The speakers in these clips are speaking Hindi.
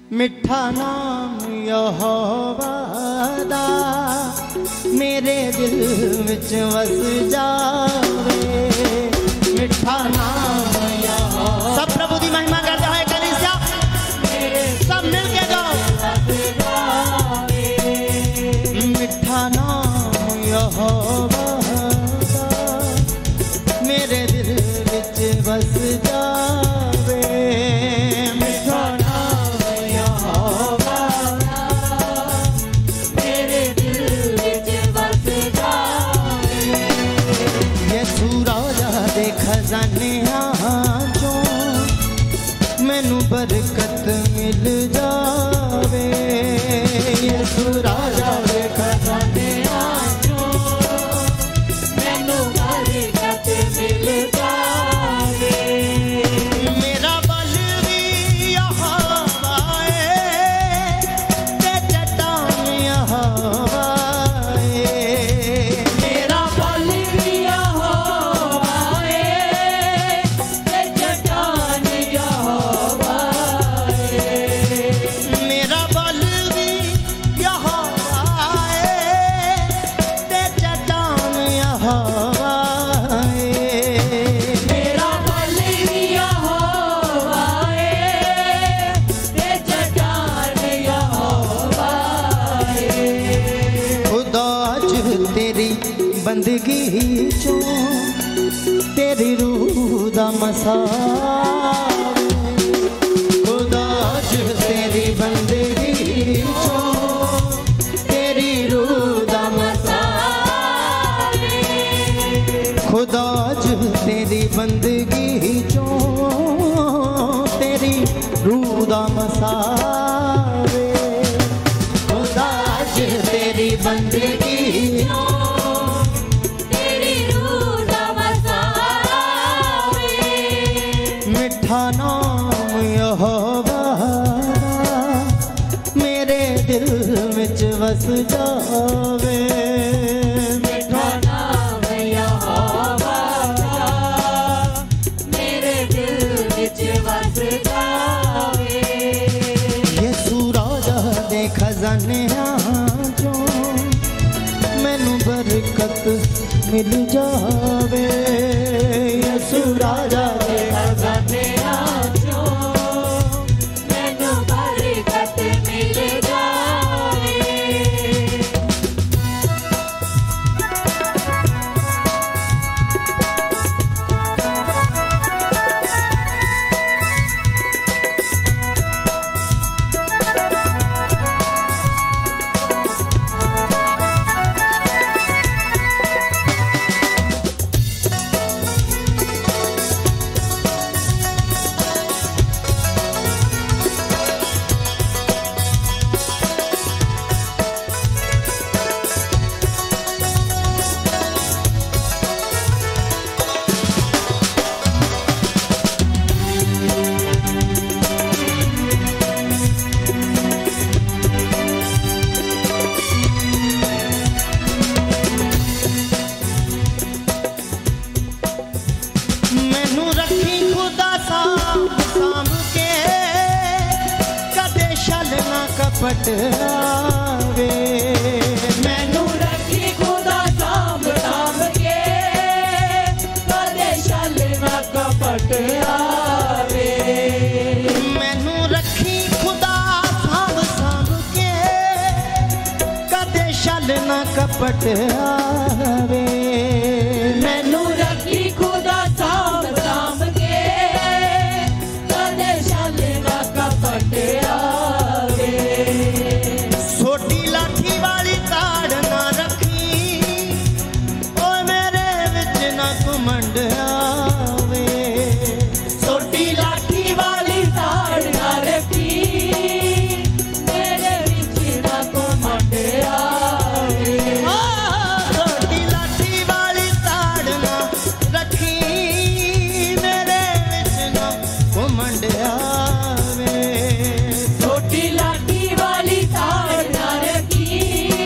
मिठा नाम यहोवा दा मेरे दिल विच वस जावे। मिठा नाम यहोवा। सब प्रभु की महिमा करते हैं कलीसिया, सब मिल के गाओ। मिठा नाम यहोवा दा मेरे दिल विच वस जावे। मिठा नाम यहोवा मेरे दिल विच वस जावे। यीशु राजा दे खजानियां चों मैनू बरकत मिल जावे। यीशु राजा दे खजानियां चों मैनू बरकत मिल जावे। मेरा बल भी यहोवा है ते चट्टान यहोवा है। मेरा बल भी यहोवा है ते चट्टान यहोवा है। मेरा बल भी यहोवा है ते चट्टान यहोवा है। मेरा बल भी यहोवा है ते चट्टान यहोवा है। खुदा अज तेरी बंदगी चों तेरी रूह दा मसाल। खुदा अज तेरी बंदगी चों तेरी रूह दा मसाल। खुदा अज तेरी बंदगी चों तेरी रूह दा मसाल। खुदा अज तेरी बंदगी चों तेरी रूह दा मसाल। मिठा नाम यहोवा मेरे दिल विच वस जावे। मिठा नाम यहोवा मेरे दिल विच वस जावे। यीशु राजा दे खजानियां चों मैनू बरकत मिल जावे। यीशु राजा दे खजानियां चों मैनू बरकत मिल जावे। मैनू रखी खुदा सांभ सांभ के कदे छल ना कपट आवे। मैनू रखी खुदा सांभ सांभ के कदे छल ना कपट आवे। मैनू रखी खुदा सांभ सांभ के कदे छल ना कपट आवे। मैनू रखी खुदा सांभ सांभ के कदे छल ना कपट आवे। छोटी लाठी वाली ताड़ ना रखी ओ मेरे विच ना घुमंड आवे। छोटी लाठी वाली ताड़ ना रखी मेरे विच ना घुमंड आवे। छोटी लाठी वाली ताड़ ना रखी मेरे विच ना घुमंड आवे। छोटी लाठी वाली ताड़ ना रखी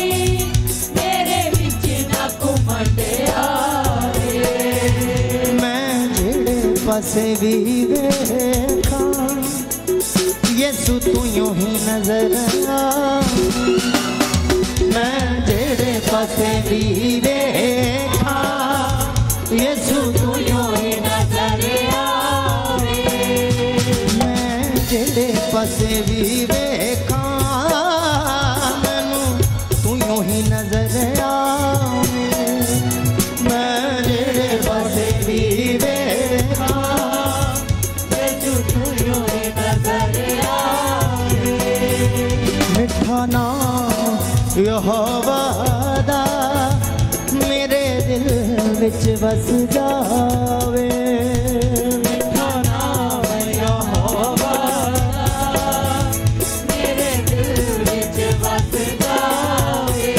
मेरे विच ना घुमंड आवे। मैं जेड़े पासे भी वेखां यसु तू यूं ही नजर मैं जेड़े पासे भी देखा यसु तू यूं ही नजर आवे मैं जेड़े पासे भी देखा मैनू तू यूं ही नजर आवे मैं जेड़े पासे भी देखा यसु तू यूं ही नजर आवे मिठा नाम यहोवा दा मेरे दिल विच बस जावे मिठा नाम यहोवा दा मेरे दिल विच बस जावे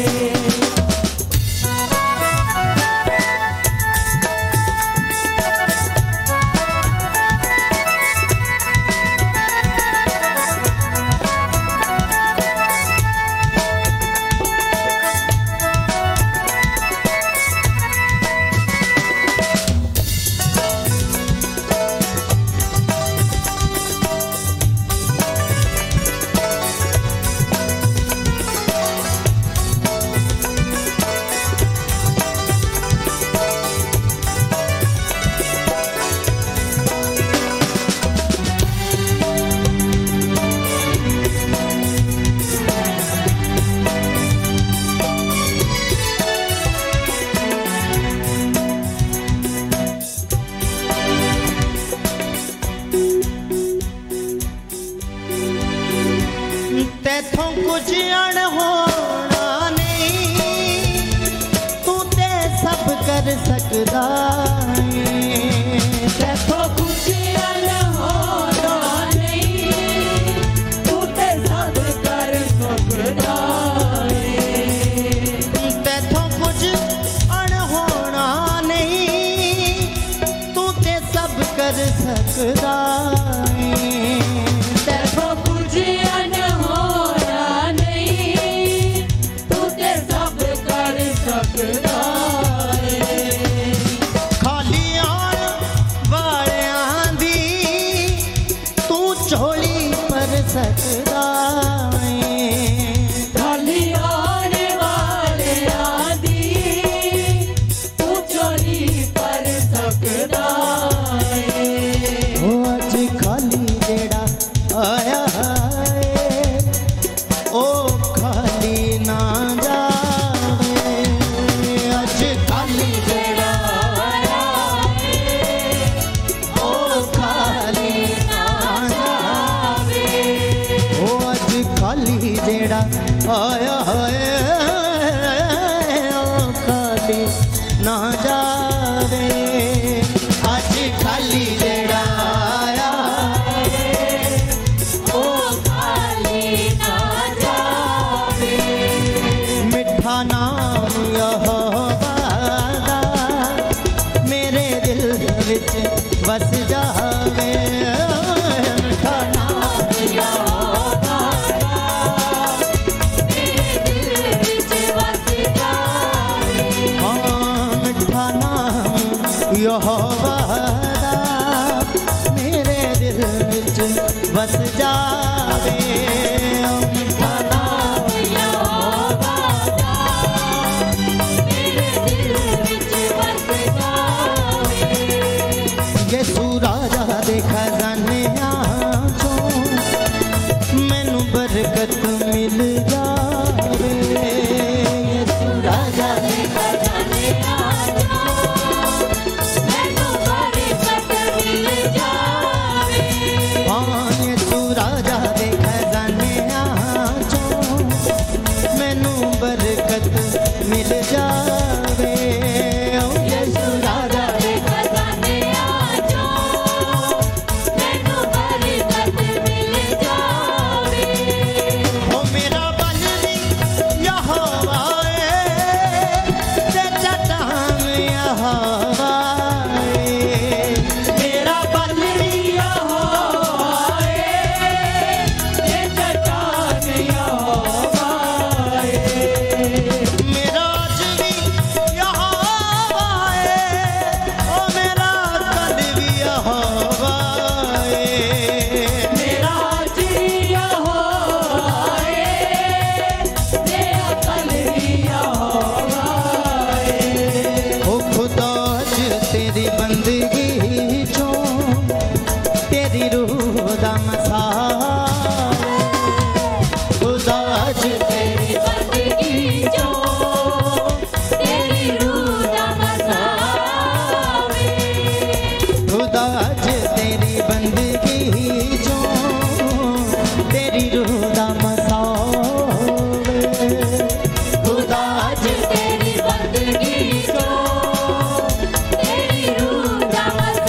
तैथों कुछ अनहोना नहीं तू ते सब कर सकदा है तैथों कुछ अनहोना नहीं तू ते सब कर सकदा है तैथों कुछ अनहोना नहीं तू ते सब कर सकदा है तैथों कुछ खाली आन वालियां दी तू झोली पर सकदा है खाली आन वालियां दी तू झोली पर सकदा है ओ अज खाली जेड़ा आया है ओ खाली ना जावे अज खाली जेड़ा आया है ओ खाली ना जावे ओ अज खाली जेड़ा आया है ओ खाली ना जावे अज खाली जेड़ा आया है ओ खाली ना जावे मिठा नाम यहोवा दा मेरे दिल विच बस जावे मिठा नाम यहोवा दा मेरे दिल विच बस जावे हाँ मिठा नाम यहोवा दा मेरे दिल विच बस जावे मिठा नाम यहोवा दा मेरे दिल विच बस जावे यसु राजा दे खजानियां चों मैनू बरकत मिल जावे यसु राजा दे खजानियां चों मैनू बरकत मिल जावे हाँ यसु राजा दे खजानियां तेरी रूह दा मसावे खुदा अज तेरी बंदगी चो तेरी रूह दा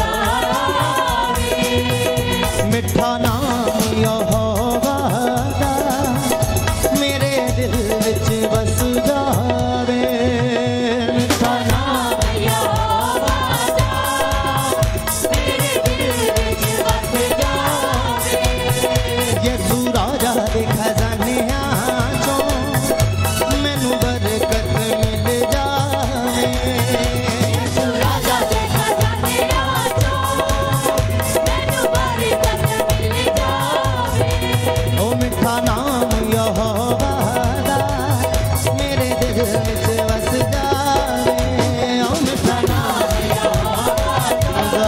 वसावे मिठा नाम यहोवा दा मेरे दिल विच बस जावे मिठा नाम यहोवा दा मेरे दिल विच वस जावे यसू राजा दे खजानियां चों मैनू बरकत मिल जावे यसू राजा दे खजानियां चो मैनू बरकत मिल जावे ओ मिठा नाम यहोवा दा मेरे दिल विच वस जावे ओ मिठा नाम यहोवा दा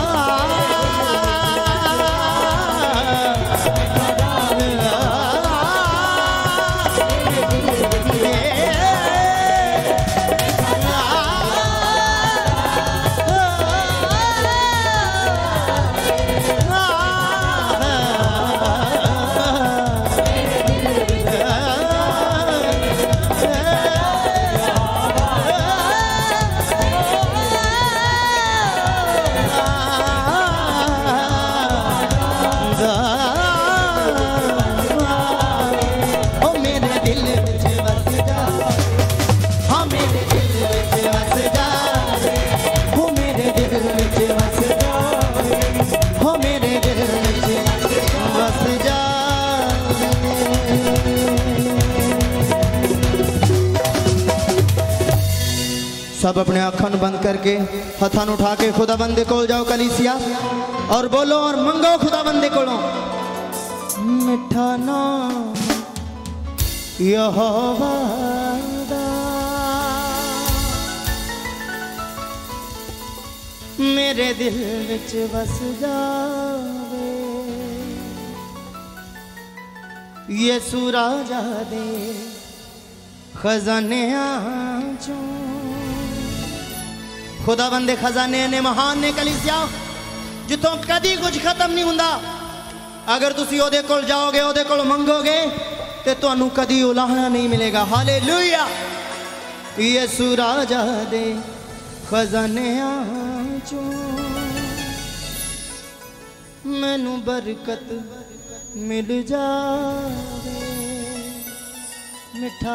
ओ मेरे दिल विच वस जावे हाँ मेरे दिल विच वस जावे ओ मेरे दिल विच वस जावे हो मेरे दिल विच वस जावे सब अपने आँखां नूं बंद करके हथां नूं उठा के खुदा बंदे कोल जाओ कलीसिया और बोलो और मंगो खुदा बंदे कोलों मिठा नाम यहोवा दा मेरे दिल विच बस जावे यसू राजा दे खजानियां चों खुदा बंदे खजाने ने महान ने कलीसिया जितों कदी कुछ खत्म नहीं हुंदा अगर तुसी ओदे कोल जाओगे ओदे कोल मंगोगे ते तुहानू कदी उलाहना नहीं मिलेगा हालेलुया यसू राजा दे खजानियां चों मैनू बरकत मिल जावे मिठा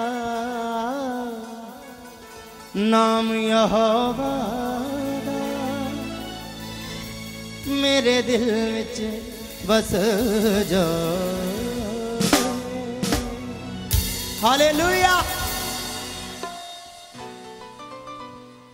नाम यहोवा दा मेरे दिल विच बस जावे हालेलुया।